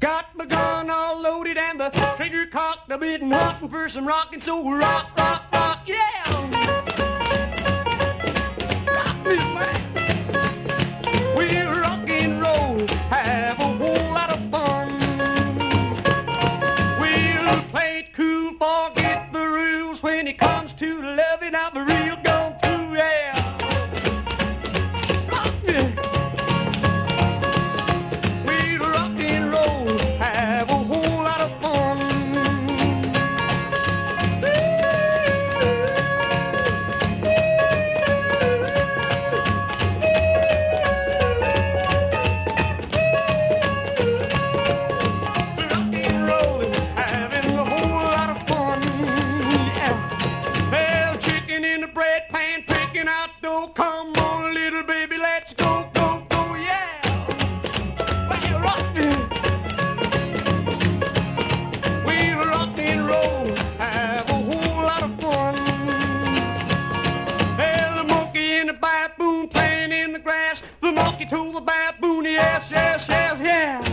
Got my gun all loaded and the trigger cocked. I've been hunting for some rockin', so rock, rock, rock, yeah! Rock me, man. We'll rock and roll, have a whole lot of fun. We'll play it cool, forget the rules when it comes to loving out the real gone through, yeah! Rock me. We'll rock and roll, have a whole lot of fun. Rock and rollin', having a whole lot of fun. Yeah. Well, chicken in the bread pan, picking out dough. Come on, little baby, let's go, go, go, yeah. Well, rock me. We'll rock and roll, have a whole lot of fun. Well, the monkey and the baboon playing in the grass. The monkey told the baboon, yes, yes, yes, yeah.